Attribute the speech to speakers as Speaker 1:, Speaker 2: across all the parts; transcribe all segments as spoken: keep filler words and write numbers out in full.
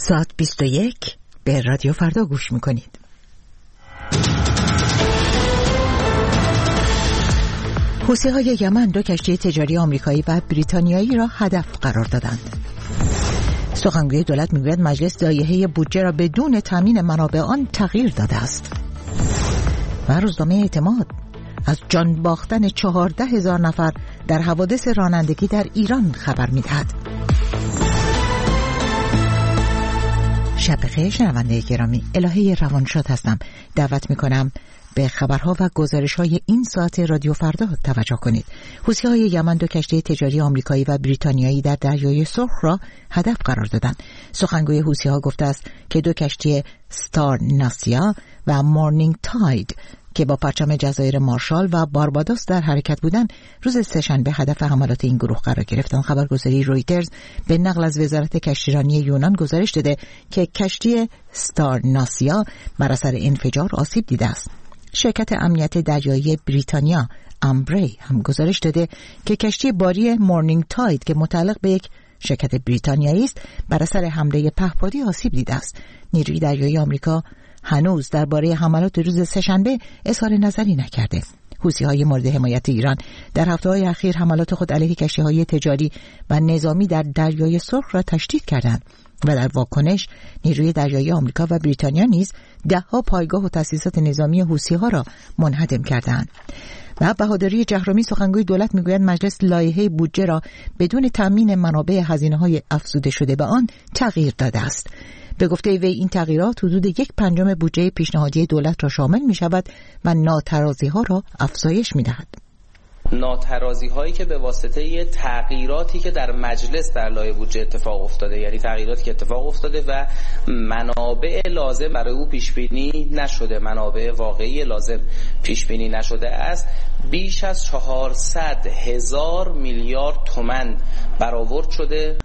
Speaker 1: ساعت بیست و یک به رادیو فردا گوش میکنید. حوثی‌های یمن دو کشتی تجاری آمریکایی و بریتانیایی را هدف قرار دادند. سخنگوی دولت میگوید مجلس لایحه بودجه را بدون تامین منابع آن تغییر داده است. و روزنامه اعتماد از جان باختن چهارده هزار نفر در حوادث رانندگی در ایران خبر میدهد. شب بخیر شنونده گرامی، الهه روانشاد هستم. دعوت میکنم به خبرها و گزارش‌های این ساعت رادیو فردا توجه کنید. حوثی‌های یمن دو کشتی تجاری آمریکایی و بریتانیایی در دریای سرخ را هدف قرار دادند. سخنگوی حوثی‌ها گفته است که دو کشتی ستار ناسیا و مورنینگ تاید که با پرچم جزایر مارشال و باربادوس در حرکت بودند، روز سه‌شنبه هدف حملات این گروه قرار گرفتند. خبرگزاری رویترز به نقل از وزارت کشتیرانی یونان گزارش داده که کشتی ستار ناسیا بر اثر انفجار آسیب دیده است. شرکت امنیت دریایی بریتانیا امبری هم گزارش داده که کشتی باری مورنینگ تاید که متعلق به یک شرکت بریتانیایی است بر اثر حمله پهپادی آسیب دیده است. نیروی دریایی آمریکا هنوز درباره حملات روز سه‌شنبه اظهار نظری نکرده. حوثی‌های مورد حمایت ایران در هفته‌های اخیر حملات خود علیه کشتی‌های تجاری و نظامی در دریای سرخ را تشدید کردند و در واکنش نیروی دریایی آمریکا و بریتانیا نیز ده‌ها پایگاه و تأسیسات نظامی حوثی‌ها را منهدم کردند. و بهادری جهرومی سخنگوی دولت میگوید مجلس لایحه بودجه را بدون تامین منابع هزینه‌های افزوده شده به آن تغییر داده است. به گفته وی این تغییرات حدود یک پنجم بودجه پیشنهادی دولت را شامل می شود و ناترازی‌ها را افزایش می دهد.
Speaker 2: ناترازی هایی که به واسطه تغییراتی که در مجلس در لایحه بودجه اتفاق افتاده، یعنی تغییراتی که اتفاق افتاده و منابع لازم برای او پیش بینی نشده، منابع واقعی لازم پیش بینی نشده است، بیش از چهارصد هزار میلیارد تومان برآورد شده.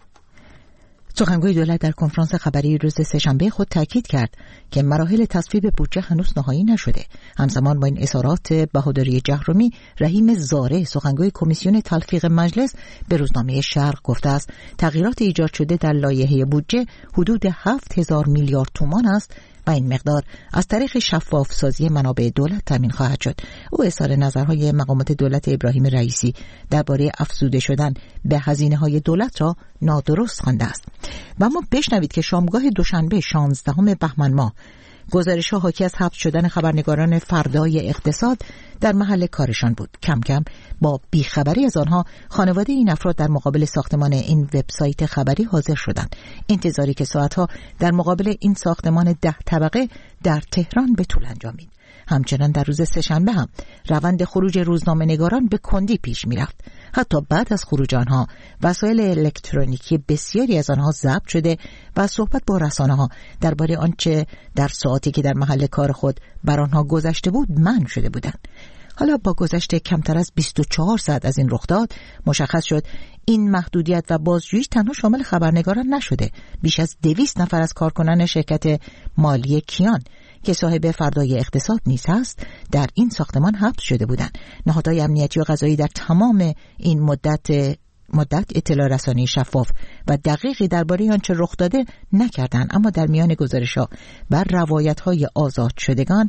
Speaker 1: سخنگوی دولت در کنفرانس خبری روز سه‌شنبه خود تاکید کرد که مراحل تصویب بودجه هنوز نهایی نشده. همزمان با این اظهارات بهادری جهرومی، رحیم زاره سخنگوی کمیسیون تلفیق مجلس به روزنامه شرق گفته است تغییرات ایجاد شده در لایحه بودجه حدود هفت هزار میلیارد تومان است و این مقدار از طریق شفاف سازی منابع دولت تامین خواهد شد. او اظهار نظرهای مقامات دولت ابراهیم رئیسی درباره افزوده شدن به هزینه‌های دولت را نادرست خوانده است. و اما بشنوید که شامگاه دوشنبه شانزدهم بهمن ماه گزارش‌ها حاکی از حبس شدن خبرنگاران فردای اقتصاد در محل کارشان بود. کم کم با بیخبری از آنها خانواده این افراد در مقابل ساختمان این وبسایت خبری حاضر شدند. انتظاری که ساعتها در مقابل این ساختمان ده طبقه در تهران به طول انجامید. همچنان در روز سه‌شنبه هم روند خروج روزنامه‌نگاران به کندی پیش می‌رفت. حتی بعد از خروج آنها وسایل الکترونیکی بسیاری از آنها ضبط شده و صحبت با رسانه‌ها درباره آنچه در ساعتی که در محل کار خود بر آنها گذشته بود منع شده بودند. حالا با گذشت کمتر از بیست و چهار ساعت از این رخداد مشخص شد این محدودیت و بازجویی تنها شامل خبرنگاران نشده. بیش از دویست نفر از کارکنان شرکت مالی کیان که صاحب فردای اقتصاد نیز هست در این ساختمان حبس شده بودند. نهادهای امنیتی و قضایی در تمام این مدت مدت اطلاع رسانی شفاف و دقیقی درباره آنچه رخ داده نکردند، اما در میان گزارش‌ها و روایت‌های آزاد شدگان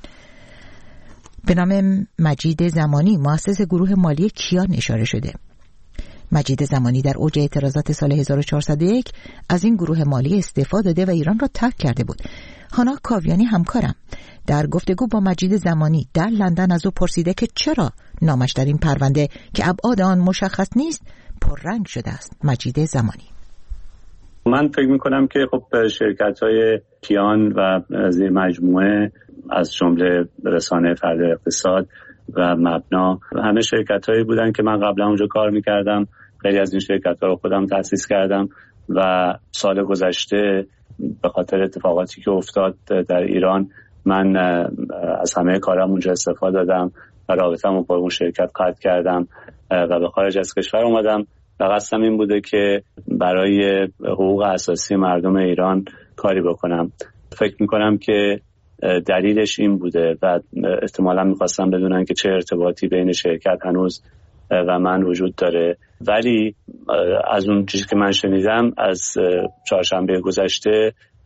Speaker 1: به نام مجید زمانی مؤسس گروه مالی کیان اشاره شده. مجید زمانی در اوج اعتراضات سال هزار و چهارصد و یک از این گروه مالی استعفا داده و ایران را ترک کرده بود. هانا کاویانی همکارم در گفتگو با مجید زمانی در لندن از او پرسیده که چرا نامش در این پرونده که ابعاد آن مشخص نیست پررنگ شده است. مجید زمانی:
Speaker 3: من فکر میکنم که خب شرکت‌های کیان و زیر مجموعه از جمله رسانه فرد اقتصاد و مبنا همه شرکت‌هایی بودن که من قبلا اونجا کار میکردم. خیلی از این شرکت‌ها رو خودم تأسیس کردم و سال گذشته به خاطر اتفاقاتی که افتاد در ایران من از همه کارم اونجا استفاده دادم و رابطه‌مو با اون شرکت قطع کردم و به خارج از کشور اومدم و قصدم این بوده که برای حقوق اساسی مردم ایران کاری بکنم. فکر میکنم که دلیلش این بوده و احتمالاً میخواستم بدونن که چه ارتباطی بین شرکت هنوز و من وجود داره، ولی از اون چیزی که من شنیدم از چهارشنبه گذشته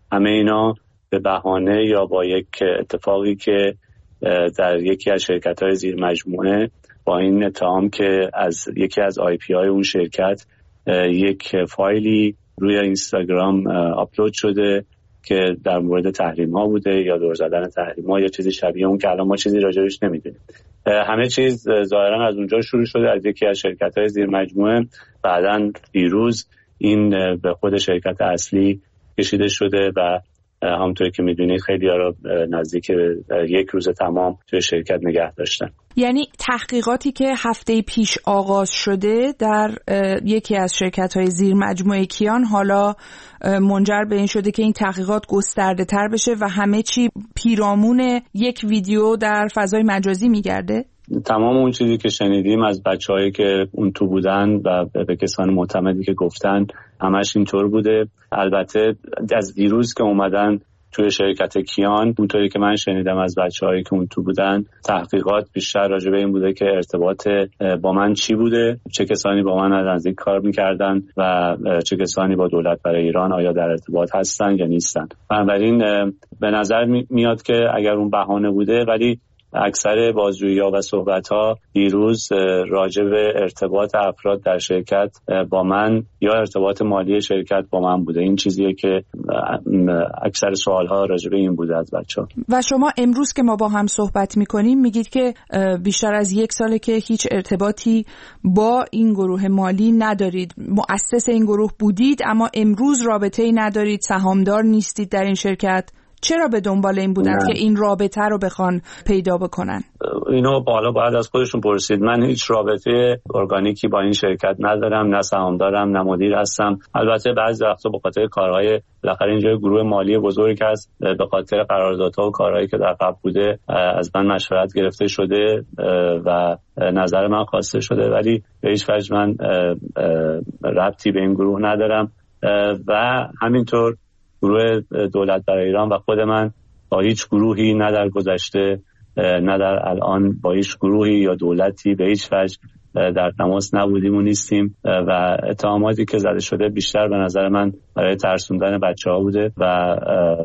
Speaker 3: همه اینا به بهانه یا با یک اتفاقی که در یکی از شرکت‌های زیر مجموعه با این اتهام که از یکی از آی پی های اون شرکت یک فایلی روی اینستاگرام آپلود شده که در مورد تحریم ها بوده یا دور زدن تحریم ها یا چیزی شبیه اون که الان ما چیزی راجعش نمیدونیم. همه چیز ظاهرا از اونجا شروع شده، از یکی از شرکت های زیر مجموعه. بعداً دیروز این به خود شرکت اصلی کشیده شده و همونطوری که میدونید خیلی ها رو نزدیک یک روز تمام توی شرکت نگه داشتن.
Speaker 4: یعنی تحقیقاتی که هفته پیش آغاز شده در یکی از شرکت‌های زیر مجموعه کیان حالا منجر به این شده که این تحقیقات گسترده تر بشه و همه چی پیرامون یک ویدیو در فضای مجازی میگرده؟
Speaker 3: تمام اون چیزی که شنیدیم از بچه‌هایی که اون تو بودن و به کسان معتمدی که گفتن همش اینطور بوده. البته از دیروز که اومدن توی شرکت کیان، اونطوری که من شنیدم از بچه‌هایی که اون تو بودن، تحقیقات بیشتر راجع به این بوده که ارتباط با من چی بوده، چه کسانی با من از نزدیک کار می‌کردن و چه کسانی با دولت برای ایران آیا در ارتباط هستن یا نیستن. بنابراین به نظر میاد که اگر اون بهانه بوده، ولی اکثر بازجویی‌ها و صحبت‌ها دیروز راجع به ارتباط افراد در شرکت با من یا ارتباط مالی شرکت با من بوده. این چیزیه که اکثر سوال‌ها راجع به این بوده از بچه‌ها.
Speaker 4: و شما امروز که ما با هم صحبت می‌کنیم میگید که بیشتر از یک ساله که هیچ ارتباطی با این گروه مالی ندارید، مؤسس این گروه بودید اما امروز رابطه‌ای ندارید، سهامدار نیستید در این شرکت. چرا به دنبال این بودند که این رابطه رو بخوان پیدا بکنن؟
Speaker 3: اینو بالا باید از خودشون پرسید. من هیچ رابطه ارگانیکی با این شرکت ندارم، نه سهامدارم نه مدیر هستم. البته بعضی وقتا به خاطر کارهای بالاخره اینجا گروه مالی بزرگ هست، به خاطر قراردادها و کارهایی که در قبل بوده از من مشورت گرفته شده و نظر من خواسته شده، ولی به هیچ وجه من ربطی به این گروه ندارم و همینطور گروه دولت برای ایران و خود من با هیچ گروهی نه در گذشته نه در الان با هیچ گروهی یا دولتی به هیچ وجه در تماس نبودیم و نیستیم و اتهاماتی که زده شده بیشتر به نظر من برای ترسوندن بچه‌ها بوده و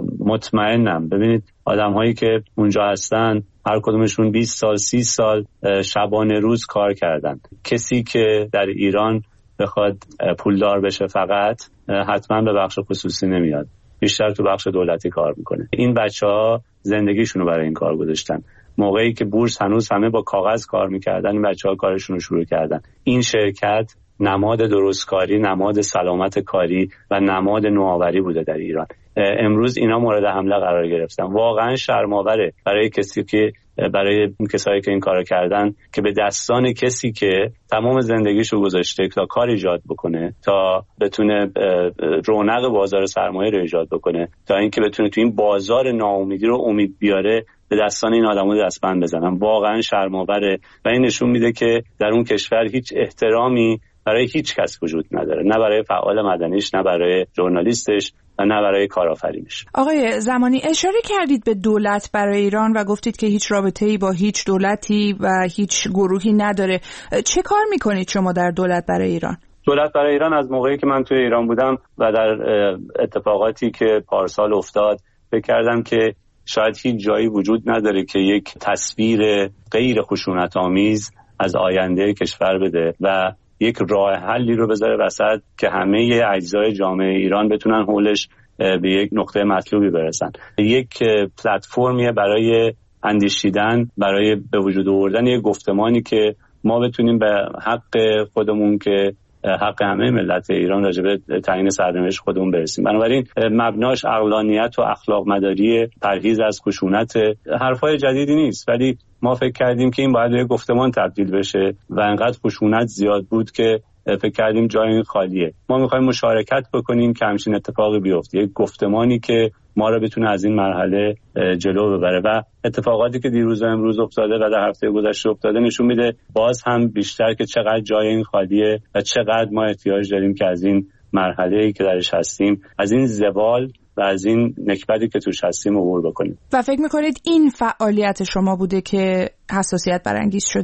Speaker 3: مطمئنم ببینید آدم هایی که اونجا هستن هر کدومشون بیست سال سی سال شبانه روز کار کردن. کسی که در ایران بخواد پولدار بشه فقط حتما به بخش خصوصی نمیاد، بیشتر تو بخش دولتی کار میکنه. این بچه‌ها زندگیشونو برای این کار گذاشتن. موقعی که بورس هنوز همه با کاغذ کار میکردن، این بچه‌ها کارشون رو شروع کردن. این شرکت نماد درستکاری، نماد سلامت کاری و نماد نوآوری بوده در ایران. امروز اینا مورد حمله قرار گرفتن. واقعا شرم‌آوره برای کسی که برای کسایی که این کارو کردن که به دستان کسی که تمام زندگیشو گذاشته تا کار ایجاد بکنه، تا بتونه رونق بازار سرمایه رو ایجاد بکنه، تا اینکه بتونه تو این بازار ناامیدی رو امید بیاره، به دستان این آدمو دستبند بزنن. واقعا شرم‌آوره و این نشون میده که در اون کشور هیچ احترامی برای هیچ کس وجود نداره، نه برای فعال مدنیش، نه برای ژورنالیستش و نه برای کارآفرینش.
Speaker 4: آقای زمانی اشاره کردید به دولت برای ایران و گفتید که هیچ رابطه‌ای با هیچ دولتی و هیچ گروهی نداره. چه کار میکنید شما در دولت برای ایران؟
Speaker 3: دولت برای ایران از موقعی که من توی ایران بودم و در اتفاقاتی که پارسال افتاد فکر کردم که شاید هیچ جایی وجود نداره که یک تصویر غیر خشونت‌آمیز از آینده کشور بده و یک راه حلی رو بذاره وسط که همه اجزای جامعه ایران بتونن حولش به یک نقطه مطلوبی برسن. یک پلتفرمیه برای اندیشیدن، برای به وجود آوردن یک گفتمانی که ما بتونیم به حق خودمون که حق همه ملت ایران راجع به تعیین سرنوشت خودمون برسیم. بنابراین مبناش عقلانیت و اخلاق مداری، پرهیز از خشونت، حرفای جدیدی نیست، ولی ما فکر کردیم که این باید به گفتمان تبدیل بشه و انقدر خشونت زیاد بود که فکر کردیم جای این خالیه. ما می‌خوایم مشارکت بکنیم که همچین اتفاقی بیفته، یک گفتمانی که ما رو بتونه از این مرحله جلو ببره و اتفاقاتی که دیروز و امروز افتاده و در هفته گذشته افتاده نشون میده باز هم بیشتر که چقدر جای این خالیه و چقدر ما احتیاج داریم که از این مرحله‌ای که درش هستیم، از این زوال و از این نکبتی که توش هستیم عبور بکنیم.
Speaker 4: و فکر میکنید این فعالیت شما بوده که حساسیت برانگیز شده؟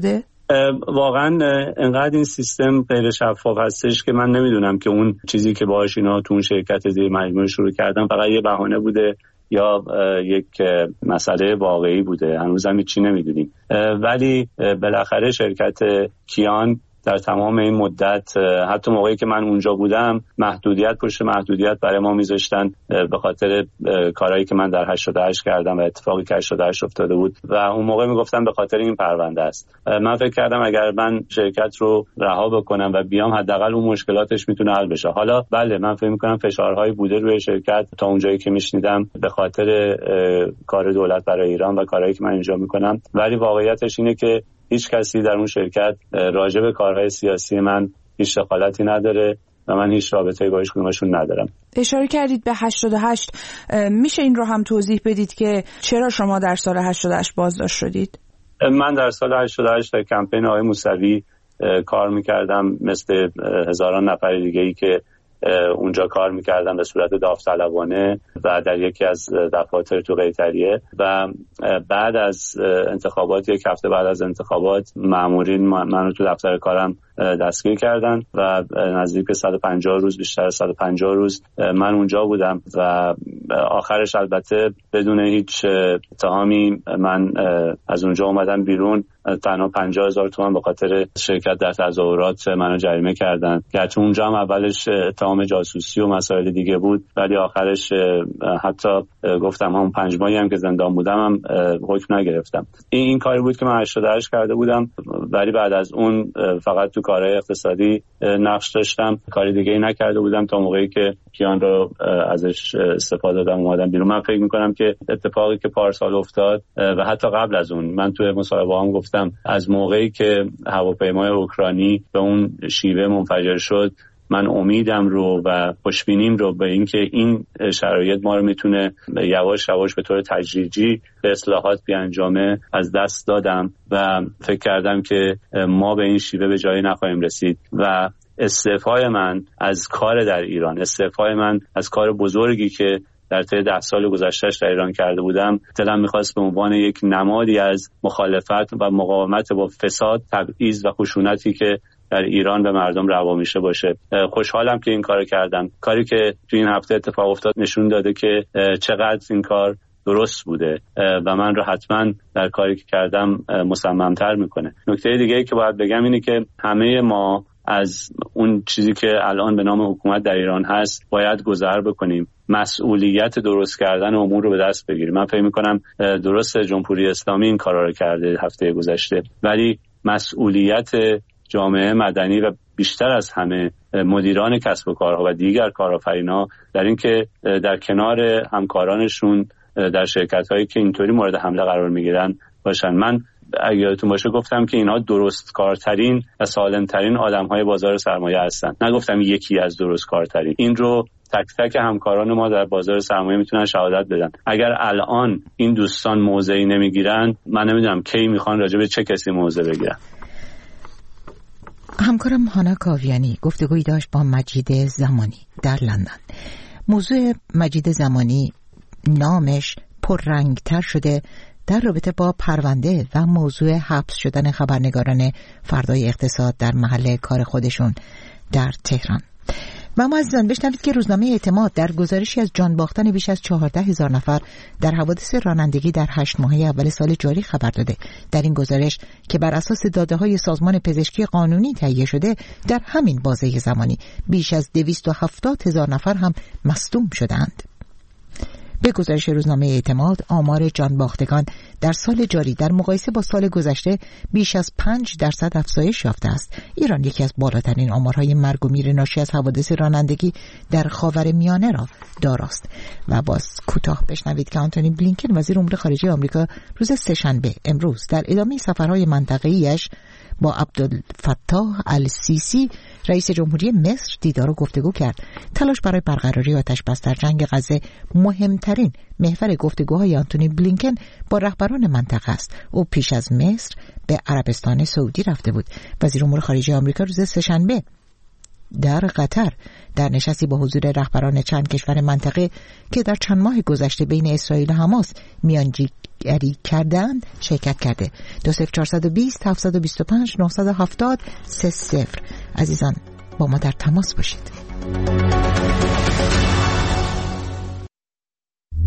Speaker 3: واقعا انقدر این سیستم غیر شفاف هستش که من نمیدونم که اون چیزی که باهاش اینا تو اون شرکت زیر مجموعه شروع کردن فقط یه بهانه بوده یا یک مسئله واقعی بوده. هنوزم هیچی نمیدونیم، ولی بالاخره شرکت کیان در تمام این مدت، حتی موقعی که من اونجا بودم، محدودیت پشت محدودیت برای ما میذاشتن به خاطر کارهایی که من در هشتاد و هشت کردم و اتفاقی که هشتاد و هشت افتاده بود و اون موقع میگفتن به خاطر این پرونده است. من فکر کردم اگر من شرکت رو رها بکنم و بیام حداقل اون مشکلاتش میتونه حل بشه. حالا بله من فکر میکنم فشارهایی بوده روی شرکت تا اونجایی که میشنیدم به خاطر کار دولت برای ایران و کارهایی که من اینجا میکنم، ولی واقعیتش اینه که هیچ کسی در اون شرکت راجع به کارهای سیاسی من هیچ دخالتی نداره و من هیچ رابطه‌ای با هیچ کدومشون ندارم.
Speaker 4: اشاره کردید به هشتاد و هشت، میشه این رو هم توضیح بدید که چرا شما در سال هشتاد و هشت بازداشت شدید؟
Speaker 3: من در سال هشتاد و هشت در کمپین آقای موسوی کار میکردم مثل هزاران نفر دیگه‌ای که اونجا کار میکردم به صورت داوطلبانه و در یکی از دفاتر تو قیطریه و بعد از انتخابات، یک هفته بعد از انتخابات، مامورین منو تو دفتر کارم دستگیر کردن و نزدیک صد و پنجاه روز، بیشتر از صد و پنجاه روز من اونجا بودم و آخرش البته بدون هیچ اتهامی من از اونجا اومدم بیرون. تنها پنجاه هزار تومان به خاطر شرکت در تظاهرات منو جریمه کردن، گرچه اونجا هم اولش اتهام جاسوسی و مسائل دیگه بود، ولی آخرش حتی گفتم همون پنج ماهی هم که زندان بودم هم حکم نگرفتم. این این کاری بود که من هشتاد و هشت کرده بودم، ولی بعد از اون فقط تو کارهای اقتصادی نقش داشتم، کاری دیگه ای نکرده بودم تا موقعی که کیان رو ازش استفاده دادم اومدم بیرون. من فکر می‌کنم که اتفاقی که پارسال افتاد و حتی قبل از اون، من تو مصاحبه هم گفتم از موقعی که هواپیمای اوکراینی به اون شیوه منفجر شد، من امیدم رو و خوشبینیم رو به اینکه این شرایط ما رو میتونه یواش یواش به طور تدریجی به اصلاحات بیانجامه از دست دادم و فکر کردم که ما به این شیوه به جایی نخواهیم رسید و استعفای من از کار در ایران، استعفای من از کار بزرگی که در طی ده سال گذشتهش در ایران کرده بودم، دلم میخواست به عنوان یک نمادی از مخالفت و مقاومت با فساد، تبعیض و خشونتی که در ایران به مردم روا میشه باشه. خوشحالم که این کارو کردم. کاری که تو این هفته اتفاق افتاد نشون داده که چقدر این کار درست بوده و من رو حتما در کاری که کردم مصمم‌تر میکنه. نکته دیگه ای که باید بگم اینه که همه ما از اون چیزی که الان به نام حکومت در ایران هست باید گذر بکنیم، مسئولیت درست کردن امور رو به دست بگیریم. من فکر میکنم درست جمهوری اسلامی این کارا رو کرده هفته گذشته، ولی مسئولیت جامعه مدنی و بیشتر از همه مدیران کسب و کارها و دیگر کارآفرین‌ها در این که در کنار همکارانشون در شرکت‌هایی که اینطوری مورد حمله قرار میگیرن باشن. من اگه یادتون باشه گفتم که اینها درست کارترین و سالمترین آدم‌های بازار سرمایه هستن، نگفتم یکی از درست کارترین. این رو تک تک همکاران ما در بازار سرمایه میتونن شهادت بدن. اگر الان این دوستان موضعی نمیگیرن، من نمیدونم کی میخوان راجع به چه کسی موضع بگیرن.
Speaker 1: همکارم هانا کاویانی گفتگویی داشت با مجید زمانی در لندن. موضوع مجید زمانی نامش پررنگتر شده در رابطه با پرونده و موضوع حبس شدن خبرنگاران فردای اقتصاد در محل کار خودشون در تهران. و ما عزیزان بشنوید که روزنامه اعتماد در گزارشی از جان باختن بیش از چهارده هزار نفر در حوادث رانندگی در هشت ماهه اول سال جاری خبر داده. در این گزارش که بر اساس داده‌های سازمان پزشکی قانونی تهیه شده، در همین بازه زمانی بیش از دویست و هفتاد هزار نفر هم مصدوم شدند. به گزارش روزنامه اعتماد، آمار جان باختگان در سال جاری در مقایسه با سال گذشته بیش از پنج درصد افزایش یافته است. ایران یکی از بالاترین آمارهای مرگ و میر ناشی از حوادث رانندگی در خاورمیانه را داراست. و باز کوتاه بشنوید که آنتونی بلینکن وزیر امور خارجه آمریکا روز سه‌شنبه امروز در ادامه سفرهای منطقه‌ایش با عبدالفتاح السیسی رئیس جمهوری مصر دیدار و گفتگو کرد. تلاش برای برقراری آتش بس در جنگ غزه مهمترین محور گفتگوهای آنتونی بلینکن با رهبران منطقه است. او پیش از مصر به عربستان سعودی رفته بود. وزیر امور خارجه آمریکا روز سه‌شنبه در قطر در نشستی با حضور رهبران چند کشور منطقه که در چند ماه گذشته بین اسرائیل و حماس میانجیگری کردند شرکت کرده. دو صفر چهارصد و بیست هفتصد و بیست و پنج نهصد و هفتاد سه صفر. عزیزان با ما در تماس باشید.